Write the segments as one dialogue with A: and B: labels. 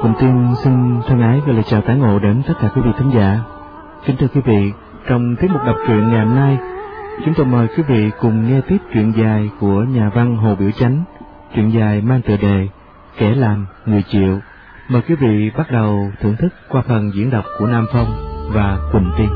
A: Cùng Tiên xin thân ái gửi lời chào tái ngộ đến tất cả quý vị thính giả. Kính thưa quý vị, trong tiết mục đọc truyện ngày hôm nay, chúng tôi mời quý vị cùng nghe tiếp truyện dài của nhà văn Hồ Biểu Chánh, truyện dài mang tựa đề Kẻ Làm Người Chịu. Mời quý vị bắt đầu thưởng thức qua phần diễn đọc của Nam Phong và Quỳnh Tiên.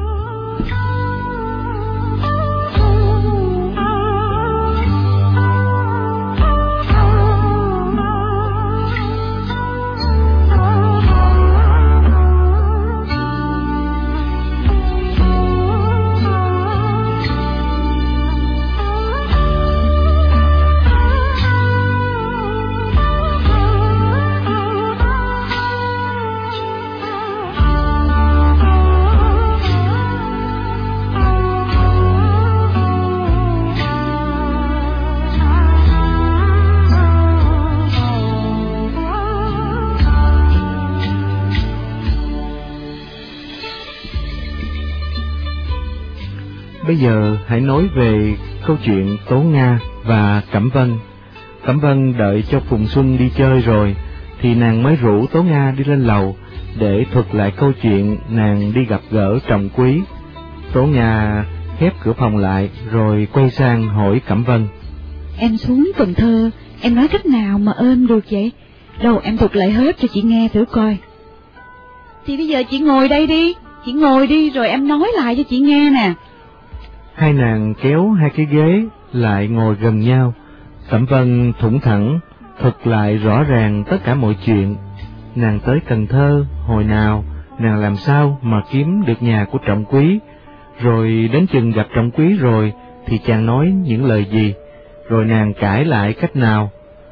A: Bây giờ hãy nói về câu chuyện Tố Nga và Cẩm Vân. Cẩm Vân đợi cho Phùng Xuân đi chơi rồi, thì nàng mới rủ Tố Nga đi lên lầu để thuật lại câu chuyện nàng đi gặp gỡ Trọng Quý. Tố Nga khép cửa phòng lại rồi quay sang hỏi Cẩm Vân:
B: Em xuống Cần Thơ, em nói cách nào mà êm được vậy? Đâu em thuật lại hết cho chị nghe thử coi. Thì bây giờ chị ngồi đây đi, chị ngồi đi rồi em nói lại cho chị nghe nè.
A: Hai nàng kéo hai cái ghế lại ngồi gần nhau. Cẩm Vân thủng thẳng thuật lại rõ ràng tất cả mọi chuyện. Nàng tới Cần Thơ hồi nào, nàng làm sao mà kiếm được nhà của Trọng Quý, rồi đến chừng gặp Trọng Quý rồi thì chàng nói những lời gì, rồi nàng cãi lại cách nào.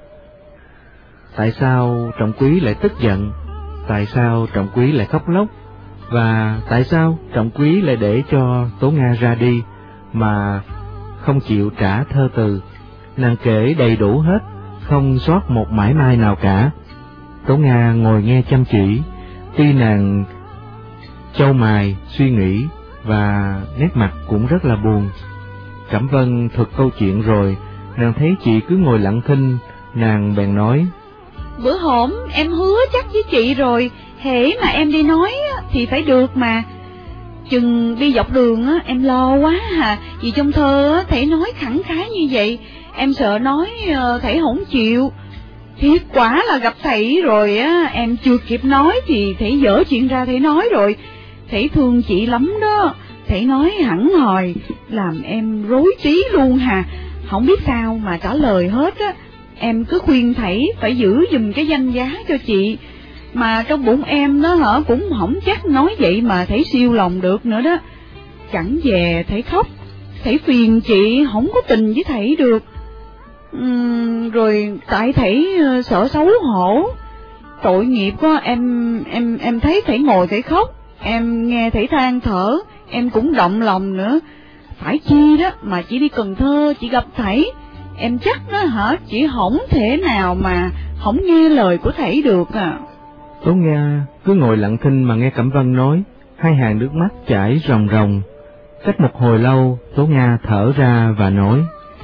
A: Tại sao Trọng Quý lại tức giận, tại sao Trọng Quý lại khóc lóc, và tại sao Trọng Quý lại để cho Tố Nga ra đi mà không chịu trả thơ từ. Nàng kể đầy đủ hết, không sót một mảy may nào cả. Tố Nga ngồi nghe chăm chỉ, tuy nàng chau mày suy nghĩ và nét mặt cũng rất là buồn. Cẩm Vân thuật câu chuyện rồi, nàng thấy chị cứ ngồi lặng thinh, nàng bèn nói:
B: Bữa hổm em hứa chắc với chị rồi, hễ mà em đi nói thì phải được mà. Chừng đi dọc đường á, em lo quá à, vì trong thơ á, thầy nói khẳng khái như vậy, em sợ nói thầy không chịu. Thiệt quả là gặp thầy rồi á, em chưa kịp nói thì thầy dở chuyện ra thầy nói rồi. Thầy thương chị lắm đó, thầy nói hẳn hòi, làm em rối trí luôn hà, không biết sao mà trả lời hết á. Em cứ khuyên thầy phải giữ giùm cái danh giá cho chị, mà trong bụng em đó cũng không chắc nói vậy mà thầy siêu lòng được nữa đó. Chẳng về thầy khóc, thầy phiền chị không có tình với thầy được. Rồi tại thầy sợ xấu hổ, tội nghiệp quá. Em thấy thầy ngồi thầy khóc, em nghe thầy than thở, em cũng động lòng nữa. Phải chi đó mà chị đi Cần Thơ chị gặp thầy, em chắc đó chị không thể nào mà không nghe lời của thầy được à.
A: Tố Nga cứ ngồi lặng thinh mà nghe Cẩm Vân nói, hai hàng nước mắt chảy ròng ròng. Cách một hồi lâu, Tố Nga thở ra và nói: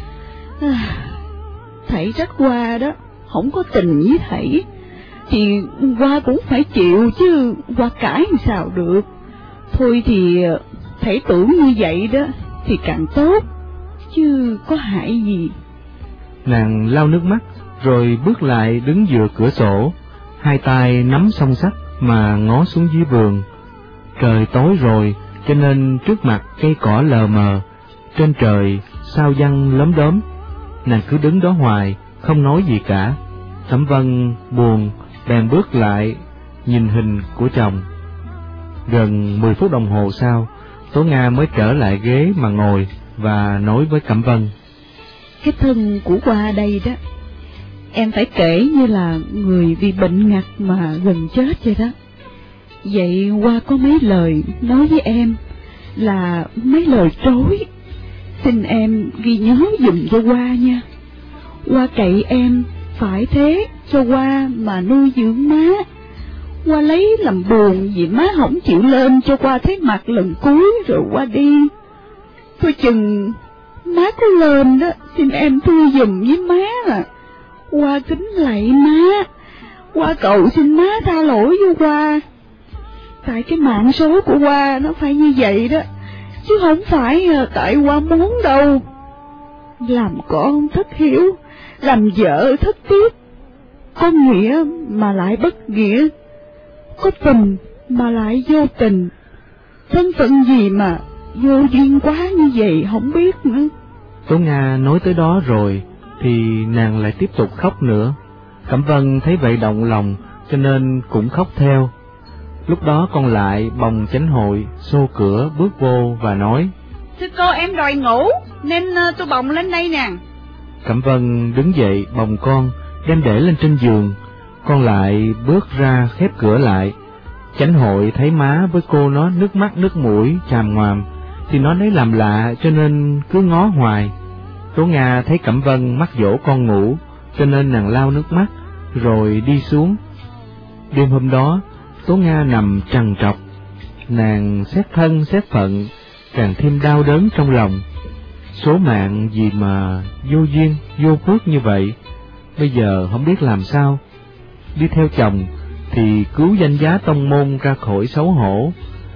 B: Thầy trách Hoa đó, không có tình với thầy, thì Hoa cũng phải chịu chứ, Hoa cãi sao được. Thôi thì thầy tưởng như vậy đó thì càng tốt, chứ có hại gì.
A: Nàng lau nước mắt rồi bước lại đứng dựa cửa sổ, hai tay nắm song sắt mà ngó xuống dưới vườn. Trời tối rồi cho nên trước mặt cây cỏ lờ mờ, trên trời sao giăng lấm đốm. Nàng cứ đứng đó hoài không nói gì cả. Cẩm Vân buồn bèn bước lại nhìn hình của chồng. Gần 10 phút đồng hồ sau, Tố Nga mới trở lại ghế mà ngồi và nói với Cẩm Vân:
B: Cái thân của Hoa đây đó, em phải kể như là người vì bệnh ngặt mà gần chết vậy đó. Vậy Hoa có mấy lời nói với em là mấy lời trối, xin em ghi nhớ giùm cho Hoa nha. Hoa cậy em phải thế cho Hoa mà nuôi dưỡng má. Hoa lấy làm buồn vì má không chịu lên cho Hoa thấy mặt lần cuối rồi Hoa đi. Thôi chừng má có lên đó, xin em thui giùm với má à. Hoa kính lạy má, Hoa cầu xin má tha lỗi với Hoa. Tại cái mạng số của Hoa nó phải như vậy đó, chứ không phải tại Hoa muốn đâu. Làm con thất hiếu, làm vợ thất tiếc, có nghĩa mà lại bất nghĩa, có tình mà lại vô tình. Thân phận gì mà vô duyên quá như vậy không biết nữa.
A: Tố Nga nói tới đó rồi thì nàng lại tiếp tục khóc nữa. Cẩm Vân thấy vậy động lòng cho nên cũng khóc theo. Lúc đó con lại bồng chánh hội xô cửa bước vô và nói:
B: Thưa cô, em đòi ngủ nên tôi bồng lên đây nè.
A: Cẩm Vân đứng dậy bồng con đem để lên trên giường. Con lại bước ra khép cửa lại. Chánh hội thấy má với cô nó nước mắt nước mũi tràm ngoàm thì nó lấy làm lạ cho nên cứ ngó hoài. Tố Nga thấy Cẩm Vân mắc dỗ con ngủ cho nên nàng lau nước mắt rồi đi xuống. Đêm hôm đó Tố Nga nằm trằn trọc, nàng xét thân xét phận, càng thêm đau đớn trong lòng. Số mạng gì mà vô duyên vô phước như vậy, bây giờ không biết làm sao. Đi theo chồng thì cứu danh giá tông môn ra khỏi xấu hổ,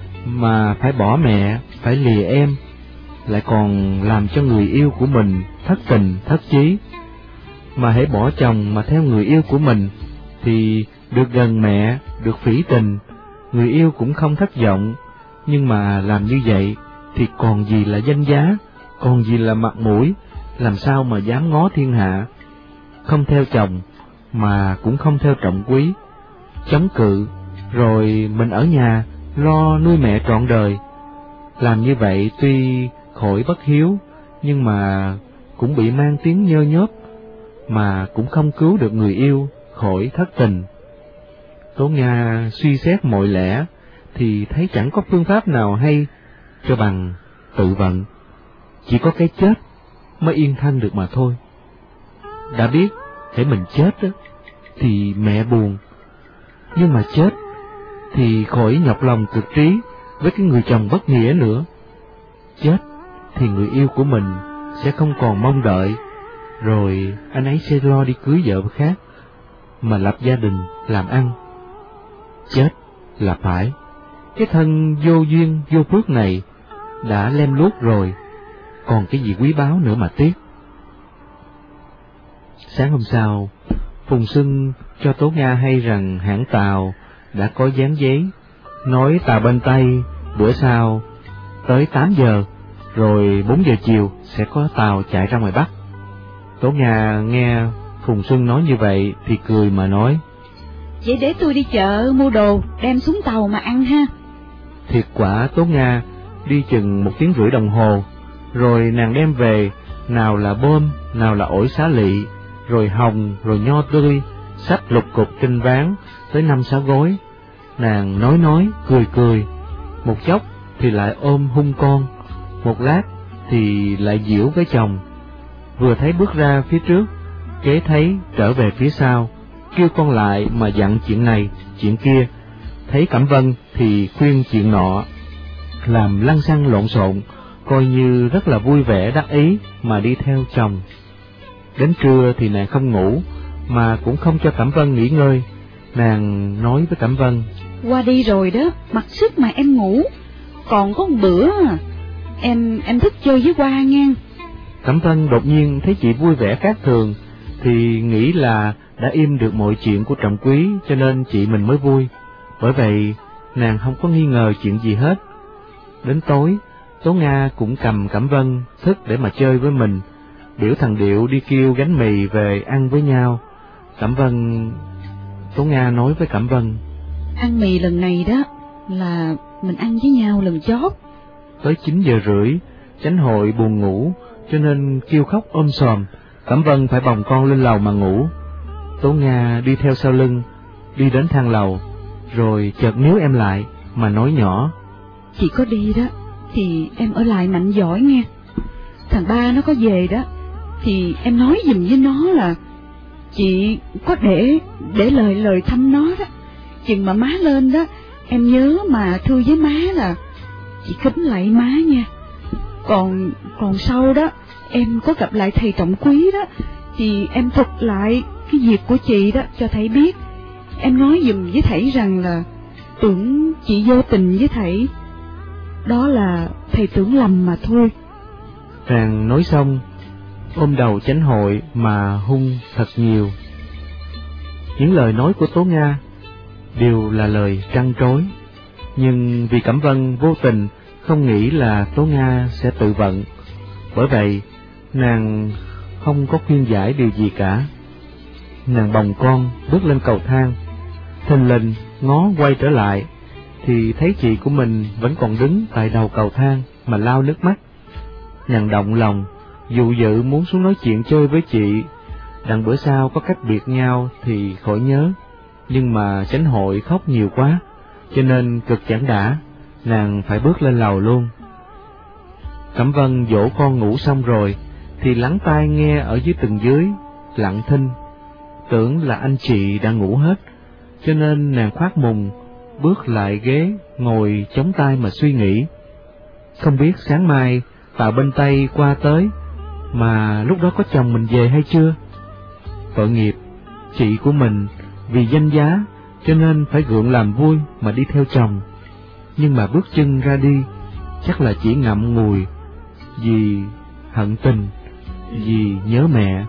A: mà phải bỏ mẹ, phải lìa em, lại còn làm cho người yêu của mình thất tình thất chí. Mà hễ bỏ chồng mà theo người yêu của mình thì được gần mẹ, được phỉ tình, người yêu cũng không thất vọng. Nhưng mà làm như vậy thì còn gì là danh giá, còn gì là mặt mũi, làm sao mà dám ngó thiên hạ. Không theo chồng mà cũng không theo trọng quý, chống cự, rồi mình ở nhà lo nuôi mẹ trọn đời. Làm như vậy tuy khỏi bất hiếu, nhưng mà cũng bị mang tiếng nhơ nhớp, mà cũng không cứu được người yêu khỏi thất tình. Tố Nga suy xét mọi lẽ thì thấy chẳng có phương pháp nào hay cho bằng tự vận. Chỉ có cái chết mới yên thân được mà thôi. Đã biết hễ mình chết đó, thì mẹ buồn, nhưng mà chết thì khỏi nhọc lòng cực trí với cái người chồng bất nghĩa nữa. Chết thì người yêu của mình sẽ không còn mong đợi, rồi anh ấy sẽ lo đi cưới vợ khác mà lập gia đình làm ăn. Chết là phải, cái thân vô duyên vô phước này đã lem luốc rồi, còn cái gì quý báu nữa mà tiếc. Sáng hôm sau, Phùng Xuân cho Tố Nga hay rằng hãng tàu đã có dán giấy nói tàu bên Tây bữa sau tới 8 giờ, rồi 4 giờ chiều sẽ có tàu chạy ra ngoài Bắc. Tố Nga nghe Phùng Xuân nói như vậy thì cười mà nói:
B: Vậy để tôi đi chợ mua đồ đem xuống tàu mà ăn ha.
A: Thiệt quả Tố Nga đi chừng 1 tiếng rưỡi đồng hồ, rồi nàng đem về nào là bơm, nào là ổi xá lị, rồi hồng, rồi nho tươi, xách lục cục trên ván tới 5-6 gói. Nàng nói cười, một chốc thì lại ôm hung con, một lát thì lại giễu với chồng. Vừa thấy bước ra phía trước, kế thấy trở về phía sau, kêu con lại mà dặn chuyện này chuyện kia. Thấy Cẩm Vân thì khuyên chuyện nọ, làm lăng xăng lộn xộn, coi như rất là vui vẻ đắc ý mà đi theo chồng. Đến trưa thì nàng không ngủ, mà cũng không cho Cẩm Vân nghỉ ngơi. Nàng nói với Cẩm Vân:
B: Qua đi rồi đó, mặc sức mà em ngủ, còn có một bữa em thức chơi với Hoa nghe.
A: Cẩm Vân đột nhiên thấy chị vui vẻ khác thường, thì nghĩ là đã im được mọi chuyện của trọng quý cho nên chị mình mới vui. Bởi vậy nàng không có nghi ngờ chuyện gì hết. Đến tối, Tố Nga cũng cầm Cẩm Vân thức để mà chơi với mình. Biểu thằng Điệu đi kêu gánh mì về ăn với nhau. Tố Nga nói với Cẩm Vân:
B: Ăn mì lần này đó là mình ăn với nhau lần chót.
A: Tới 9 giờ rưỡi, chánh hội buồn ngủ cho nên kêu khóc sòm. Cẩm Vân phải bồng con lên lầu mà ngủ. Tố Nga đi theo sau lưng, đi đến thang lầu, rồi chợt níu em lại mà nói nhỏ:
B: Chị có đi đó thì em ở lại mạnh giỏi nghe. Thằng ba nó có về đó thì em nói giùm với nó là chị có để lời thăm nó đó. Chừng mà má lên đó, em nhớ mà thưa với má là chị kính lạy má nha. Còn sau đó em có gặp lại thầy trọng quý đó thì em thuật lại cái việc của chị đó cho thầy biết. em nói giùm với thầy rằng là tưởng chị vô tình với thầy. Đó là thầy tưởng lầm mà thôi.
A: Nàng nói xong, ôm đầu chánh hội mà hung thật nhiều. Những lời nói của Tố Nga đều là lời trăn trối, nhưng vì Cẩm Vân vô tình không nghĩ là Tố Nga sẽ tự vận, bởi vậy nàng không có khuyên giải điều gì cả. Nàng bồng con bước lên cầu thang, thình lình ngó quay trở lại thì thấy chị của mình vẫn còn đứng tại đầu cầu thang mà lau nước mắt. Nàng động lòng dụ dự muốn xuống nói chuyện chơi với chị, đặng bữa sau có cách biệt nhau thì khỏi nhớ, nhưng mà chánh hội khóc nhiều quá cho nên cực chẳng đã, nàng phải bước lên lầu luôn. Cẩm Vân dỗ con ngủ xong rồi thì lắng tai nghe ở dưới tầng dưới, lặng thinh, tưởng là anh chị đã ngủ hết, cho nên nàng khoác mùng bước lại ghế ngồi chống tay mà suy nghĩ. Không biết sáng mai Tào bên Tây qua tới mà lúc đó có chồng mình về hay chưa. Tội nghiệp, chị của mình vì danh giá cho nên phải gượng làm vui mà đi theo chồng, nhưng mà bước chân ra đi chắc là chỉ ngậm ngùi vì hận tình, vì nhớ mẹ.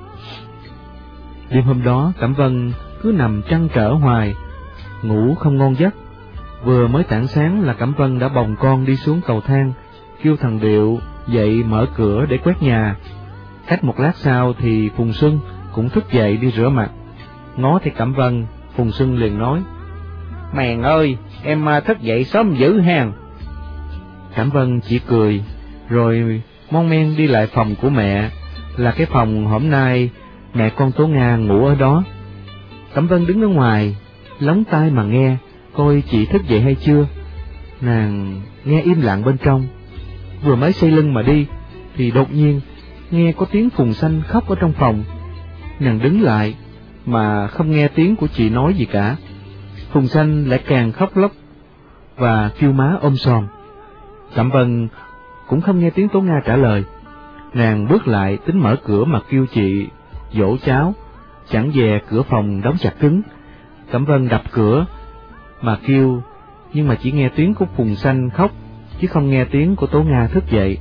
A: Đêm hôm đó Cẩm Vân cứ nằm trăn trở hoài, ngủ không ngon giấc. Vừa mới tảng sáng là Cẩm Vân đã bồng con đi xuống cầu thang, kêu thằng Điệu dậy mở cửa để quét nhà. Cách một lát sau thì Phùng Xuân cũng thức dậy đi rửa mặt. Ngó thấy Cẩm Vân, Phùng Xuân liền nói: "Mèn ơi, em thức dậy sớm dữ hèn." Cẩm Vân chỉ cười, rồi mon men đi lại phòng của mẹ, là cái phòng hôm nay mẹ con Tố Nga ngủ ở đó. Cẩm Vân đứng ở ngoài, lóng tai mà nghe, coi chị thức dậy hay chưa. Nàng nghe im lặng bên trong, vừa mới xoay lưng mà đi, thì đột nhiên nghe có tiếng Phùng Xanh khóc ở trong phòng. Nàng đứng lại, mà không nghe tiếng của chị nói gì cả. Phùng Xanh lại càng khóc lóc, và kêu má ôm xòm. Cẩm Vân cũng không nghe tiếng Tố Nga trả lời. Nàng bước lại tính mở cửa mà kêu chị dỗ cháu, chẳng dè cửa phòng đóng chặt cứng. Cẩm Vân đập cửa mà kêu, nhưng mà chỉ nghe tiếng của Phùng Xanh khóc, chứ không nghe tiếng của Tố Nga thức dậy.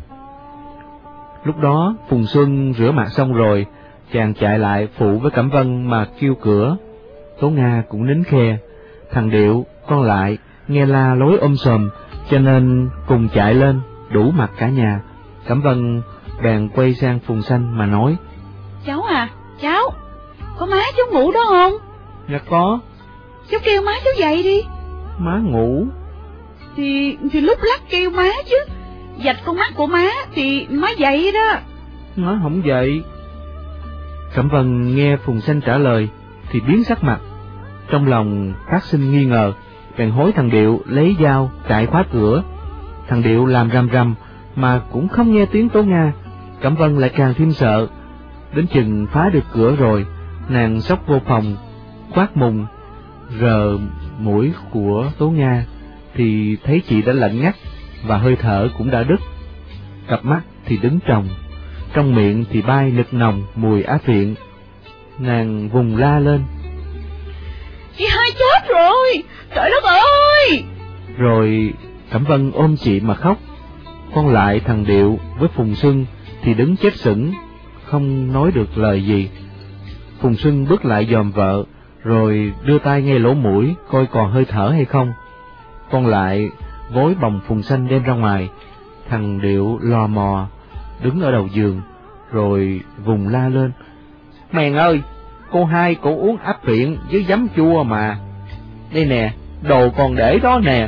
A: Lúc đó Phùng Xuân rửa mặt xong rồi, chàng chạy lại phụ với Cẩm Vân mà kêu cửa. Tố Nga cũng nín khe. Thằng Điệu con lại nghe la lối sòm, cho nên cùng chạy lên đủ mặt cả nhà. Cẩm Vân bèn quay sang Phùng Xanh mà nói:
B: "Cháu à, cháu, có má cháu ngủ đó không?"
A: "Dạ có."
B: "Cháu kêu má cháu dậy đi."
A: "Má ngủ."
B: Thì lúc lắc kêu má chứ, vạch con mắt của má thì má dậy đó."
A: "Má không dậy." Cẩm Vân nghe Phùng Xanh trả lời thì biến sắc mặt, trong lòng phát sinh nghi ngờ, bèn hối thằng Điệu lấy dao chạy khóa cửa. Thằng Điệu làm rầm rầm mà cũng không nghe tiếng Tố Nga. Cẩm Vân lại càng thêm sợ. Đến chừng phá được cửa rồi, nàng xốc vô phòng, khoác mùng, rờ mũi của Tố Nga thì thấy chị đã lạnh ngắt và hơi thở cũng đã đứt. Cặp mắt thì đứng tròng, trong miệng thì bay nực nồng mùi á phiện. Nàng vùng la lên:
B: "Chị hai chết rồi, trời đất ơi!"
A: Rồi Cẩm Vân ôm chị mà khóc. Còn lại thằng Điệu với Phùng Xuân thì đứng chết sững, không nói được lời gì. Phùng Xuân bước lại dòm vợ, rồi đưa tay nghe lỗ mũi coi còn hơi thở hay không. Còn lại gối bồng Phùng Xanh đem ra ngoài. Thằng Điệu lò mò đứng ở đầu giường, rồi vùng la lên: "Mèn ơi, cô hai cổ uống áp viện với giấm chua mà. Đây nè, đồ còn để đó nè."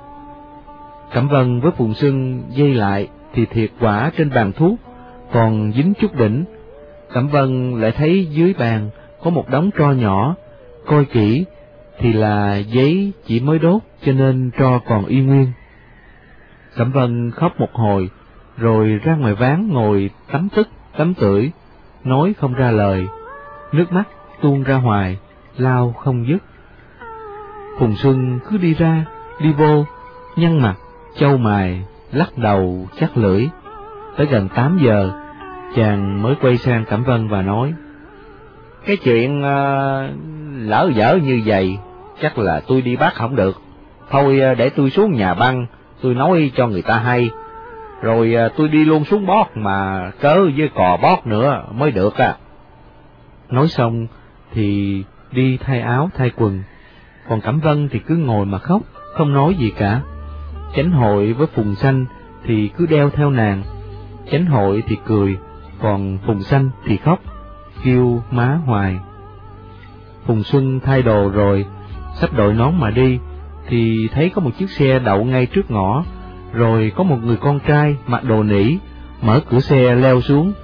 A: Cẩm Vân với Phùng Xuân dây lại thì thiệt quả trên bàn thuốc còn dính chút đỉnh. Cẩm Vân lại thấy dưới bàn có một đống tro nhỏ, coi kỹ thì là giấy chỉ mới đốt, cho nên tro còn y nguyên. Cẩm Vân khóc một hồi, rồi ra ngoài ván ngồi tắm tức tắm tưởi, nói không ra lời, nước mắt tuôn ra hoài, lau không dứt. Phùng Xuân cứ đi ra đi vô, nhăn mặt chau mày, lắc đầu chắc lưỡi. Tới gần 8 giờ, chàng mới quay sang Cẩm Vân và nói: "Cái chuyện lỡ dở như vậy
C: chắc là tôi đi bắt không được. Thôi để tôi xuống nhà băng, tôi nói cho người ta hay. Rồi tôi đi luôn xuống bót mà cớ với cò bót nữa mới được à.
A: Nói xong thì đi thay áo thay quần, còn Cẩm Vân thì cứ ngồi mà khóc, không nói gì cả. Chánh Hội với Phùng Xanh thì cứ đeo theo nàng. Chánh Hội thì cười, còn Phùng Xanh thì khóc, kêu má hoài. Phùng Xuân thay đồ rồi, sắp đội nón mà đi, thì thấy có một chiếc xe đậu ngay trước ngõ, rồi có một người con trai mặc đồ nỉ, mở cửa xe leo xuống.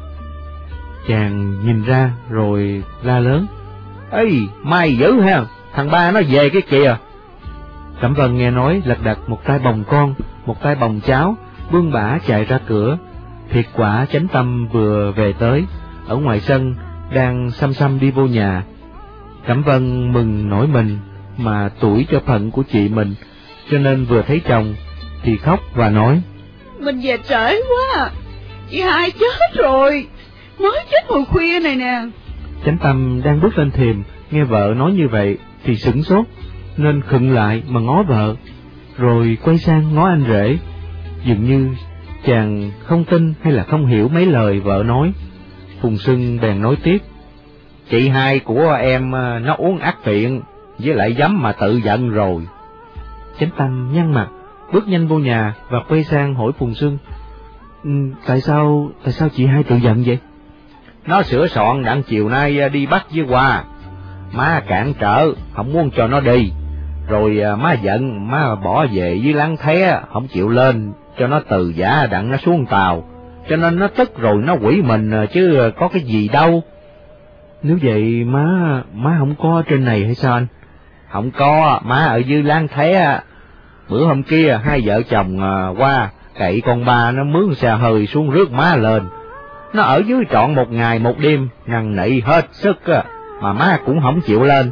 A: Chàng nhìn ra rồi la lớn:
C: Ê, may dữ ha, thằng ba nó về cái kìa.
A: Cẩm Vân nghe nói lật đật một tay bồng con, một tay bồng cháu, bươn bả chạy ra cửa. Thiệt quả Chánh Tâm vừa về tới, ở ngoài sân đang xăm xăm đi vô nhà. Cẩm Vân mừng nổi mình, mà tuổi cho phận của chị mình, cho nên vừa thấy chồng thì khóc và nói:
B: Mình về trễ quá, chị hai chết rồi, mới chết hồi khuya này nè.
A: Chánh Tâm đang bước lên thềm, nghe vợ nói như vậy thì sửng sốt, nên khựng lại mà ngó vợ, rồi quay sang ngó anh rể. Dường như chàng không tin hay là không hiểu mấy lời vợ nói. Phùng Xuân bèn nói tiếp:
C: Chị hai của em nó uống ác phiện, với lại dám mà tự giận rồi.
A: Chánh Tâm nhăn mặt, bước nhanh vô nhà và quay sang hỏi Phùng Xuân: Tại sao chị hai tự giận vậy?
C: Nó sửa soạn đặng chiều nay đi bắt với Hoa, má cản trở, không muốn cho nó đi. Rồi má giận, má bỏ về với Láng Thé, không chịu lên, cho nó từ giả đặng nó xuống tàu. Cho nên nó tức rồi nó quỷ mình chứ có cái gì đâu.
A: Nếu vậy má không có ở trên này hay sao anh?
C: Không có, má ở dưới Láng Thé. Bữa hôm kia hai vợ chồng qua cậy con ba nó mướn xe hơi xuống rước má lên. Nó ở dưới trọn 1 ngày 1 đêm, năn nỉ hết sức mà má cũng không chịu lên.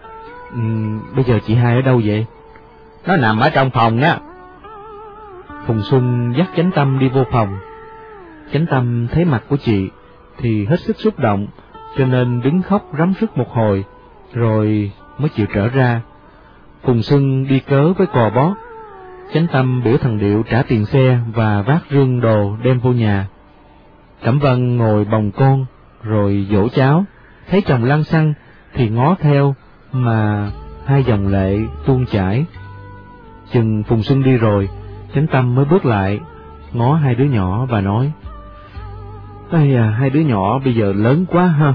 A: Bây giờ chị hai ở đâu vậy?
C: Nó nằm ở trong phòng á.
A: Phùng Xuân dắt Chánh Tâm đi vô phòng. Chánh Tâm thấy mặt của chị thì hết sức xúc động, cho nên đứng khóc rắm rứt một hồi, rồi mới chịu trở ra. Phùng Xuân đi cớ với cò bót. Chánh Tâm biểu thằng Điệu trả tiền xe và vác rương đồ đem vô nhà. Cẩm Vân ngồi bồng con rồi dỗ cháu, thấy chồng lăn xăng thì ngó theo mà hai dòng lệ tuôn chảy. Chừng Phùng Xuân đi rồi, Chánh Tâm mới bước lại ngó hai đứa nhỏ và nói: Ây à, hai đứa nhỏ bây giờ lớn quá ha.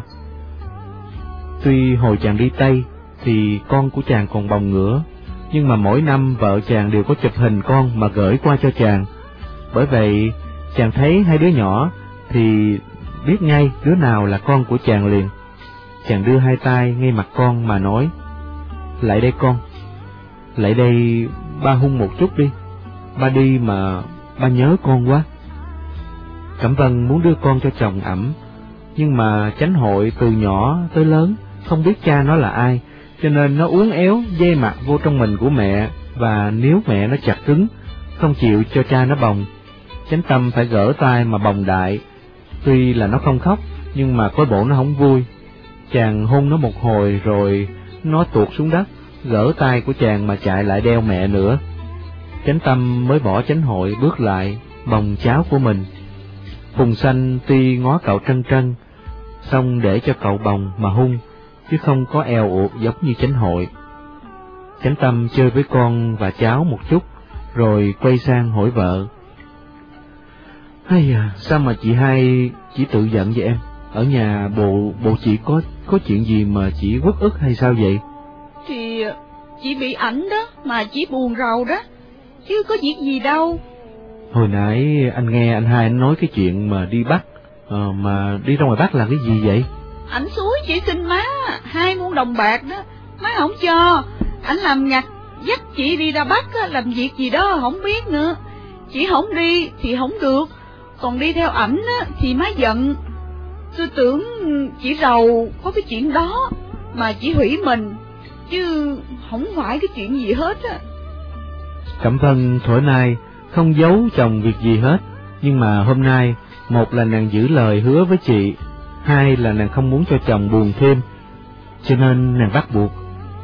A: Tuy hồi chàng đi Tây thì con của chàng còn bồng ngửa, nhưng mà mỗi năm vợ chàng đều có chụp hình con mà gửi qua cho chàng. Bởi vậy chàng thấy hai đứa nhỏ thì biết ngay đứa nào là con của chàng liền. Chàng đưa hai tay ngay mặt con mà nói: Lại đây con, lại đây ba hung một chút đi, ba đi mà ba nhớ con quá. Cẩm Vân muốn đưa con cho chồng ẵm, nhưng mà Chánh Hội từ nhỏ tới lớn không biết cha nó là ai, cho nên nó uốn éo dây mặt vô trong mình của mẹ, và níu mẹ nó chặt cứng, không chịu cho cha nó bồng. Chánh Tâm phải gỡ tay mà bồng đại. Tuy là nó không khóc, nhưng mà coi bộ nó không vui. Chàng hôn nó một hồi rồi nó tuột xuống đất, gỡ tay của chàng mà chạy lại đeo mẹ nữa. Chánh Tâm mới bỏ Chánh Hội bước lại bồng cháu của mình. Phùng Xanh tuy ngó cậu trân trân, xong để cho cậu bồng mà hung, chứ không có eo uột giống như Chánh Hội. Chánh Tâm chơi với con và cháu một chút, rồi quay sang hỏi vợ: Hay à, sao mà chị hai chỉ tự giận vậy em? Ở nhà bộ chị có chuyện gì mà chị uất ức hay sao vậy?
B: Thì chị bị ảnh đó, mà chị buồn rầu đó, chứ có việc gì đâu.
A: Hồi nãy anh nghe anh hai anh nói cái chuyện mà đi bắt, mà đi ra ngoài Bắc làm cái gì vậy?
B: Ảnh xúi chị xin má 2 muôn đồng bạc đó, má không cho. Ảnh làm ngặt dắt chị đi ra Bắc làm việc gì đó không biết nữa. Chị không đi thì không được, còn đi theo ảnh thì má giận. Tôi tưởng chị rầu có cái chuyện đó mà chị hủy mình, chứ không phải cái chuyện gì hết á.
A: Cẩm Vân thổi nay không giấu chồng việc gì hết, nhưng mà hôm nay, một là nàng giữ lời hứa với chị, hai là nàng không muốn cho chồng buồn thêm, cho nên nàng bắt buộc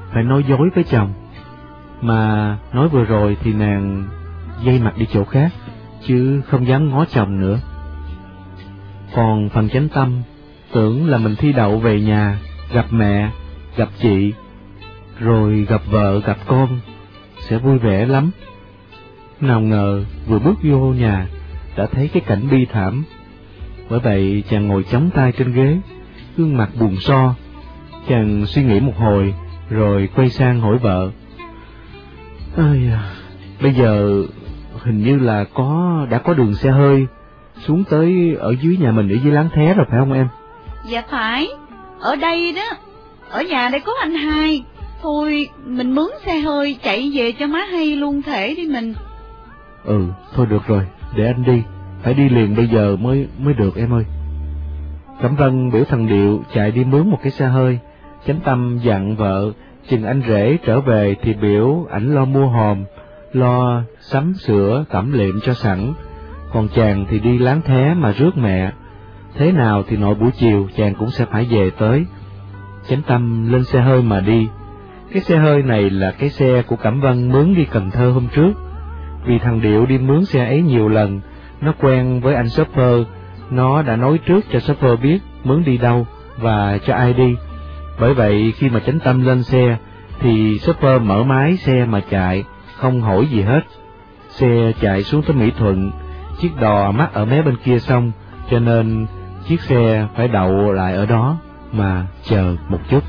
A: phải nói dối với chồng. Mà nói vừa rồi thì nàng dây mặt đi chỗ khác, chứ không dám ngó chồng nữa. Còn phần Chánh Tâm tưởng là mình thi đậu về nhà, gặp mẹ, gặp chị, rồi gặp vợ, gặp con, sẽ vui vẻ lắm. Nào ngờ vừa bước vô nhà đã thấy cái cảnh bi thảm. Bởi vậy chàng ngồi chống tay trên ghế, gương mặt buồn so. Chàng suy nghĩ một hồi rồi quay sang hỏi vợ: "Ơi, bây giờ hình như là đã có đường xe hơi xuống tới ở dưới nhà mình, ở dưới Láng Thé rồi phải không em?"
B: Dạ phải, ở đây đó, ở nhà đây có anh Hai. Thôi mình mướn xe hơi chạy về cho má hay luôn thể đi mình.
A: Thôi được rồi, để anh đi, phải đi liền bây giờ mới được em ơi. Cẩm Vân biểu thằng Điệu chạy đi mướn một cái xe hơi. Chánh Tâm dặn vợ chừng anh rể trở về thì biểu ảnh lo mua hòm, lo sắm sửa tẩm liệm cho sẵn. Còn chàng thì đi Láng Thé mà rước mẹ. Thế nào thì nội buổi chiều chàng cũng sẽ phải về tới. Chánh Tâm lên xe hơi mà đi. Cái xe hơi này là cái xe của Cẩm Vân mướn đi Cần Thơ hôm trước. Vì thằng Điệu đi mướn xe ấy nhiều lần, nó quen với anh shopper, nó đã nói trước cho shopper biết mướn đi đâu và cho ai đi. Bởi vậy khi mà Chánh Tâm lên xe thì shopper mở máy xe mà chạy, không hỏi gì hết. Xe chạy xuống tới Mỹ Thuận, chiếc đò mắc ở mé bên kia sông, cho nên chiếc xe phải đậu lại ở đó mà chờ một chút.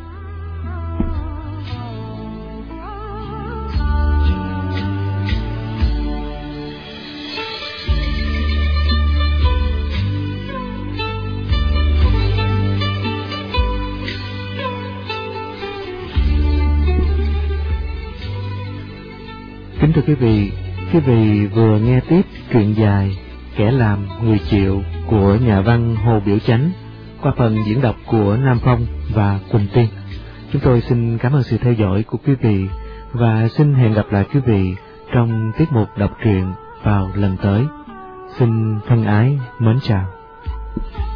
A: Kính thưa quý vị vừa nghe tiếp truyện dài Kẻ Làm Người Chịu của nhà văn Hồ Biểu Chánh qua phần diễn đọc của Nam Phong và Quỳnh Tiên. Chúng tôi xin cảm ơn sự theo dõi của quý vị và xin hẹn gặp lại quý vị trong tiết mục đọc truyện vào lần tới. Xin thân ái mến chào.